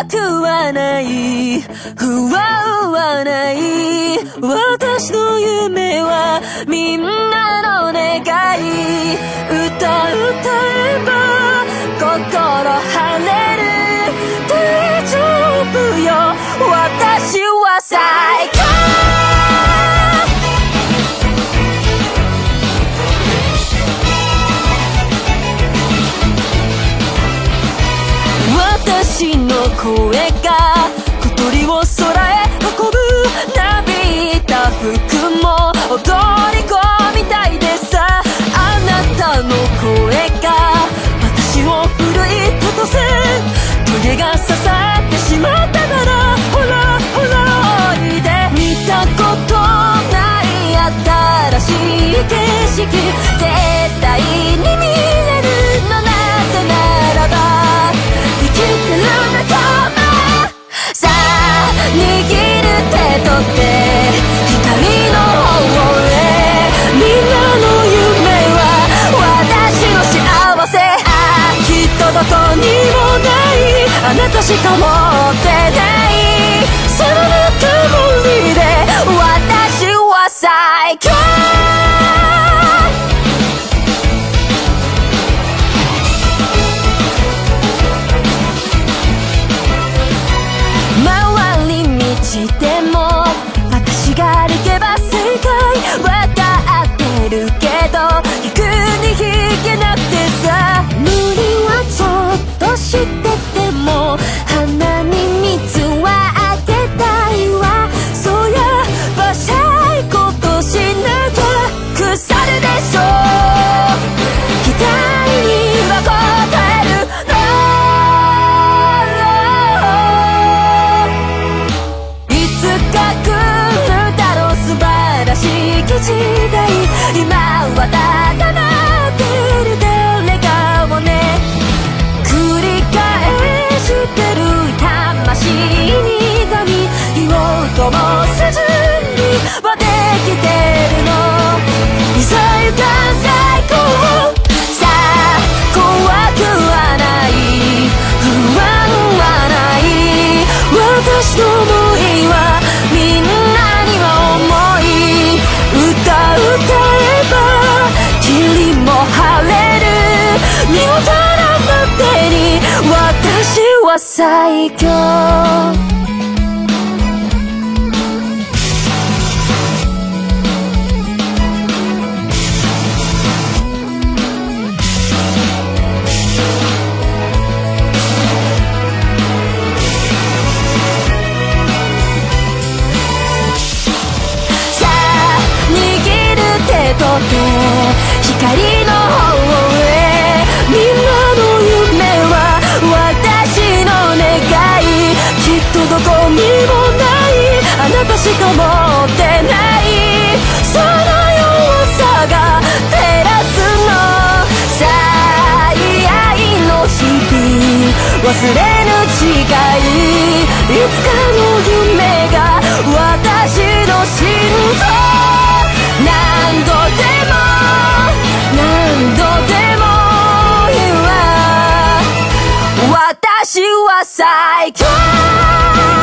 くはない不安はない、私の夢はみんなの願い、歌えば心晴れる、大丈夫よ私は最強。私の声が小鳥を空へ運ぶ、なびいた服も踊り子みたいでさ、あなたの声が私を奮い立たせ、トゲが刺さってしまったならほらほらおいで、見たことない新しい景色絶対に見れるの、なぜならば生きてる仲間さあ、握る手と手光の方へ、みんなの夢は私の幸せ、きっとどこにもないあなたしか持ってない、そのぬくもりで私は最強。回り道でも私が歩けば正解、わかってるけど逆に引けなくてさ、無理はちょっとしてても鼻に水はあげたいわ、そりゃバシャいことしなきゃ腐るでしょ、期待には応えるの、いつか来るだろう素晴らしい時代、今は高鳴ってる誰かをね、繰り返してる魂に痛み、火を灯す準備はできてるの、いざ行かん最高さあ、怖くはない不安はない、私の想いはみんなには重い、歌えば霧も晴れる、見事なまでに私は最強。さあ握る手と手光の方へ、みんなの夢は私の願い、きっとどこにもないあなたしか持ってない、その弱さが照らすの、最愛の日々忘れぬ誓い、いつかの夢が私の心臓、何度でも何度でも言うわ私は最強。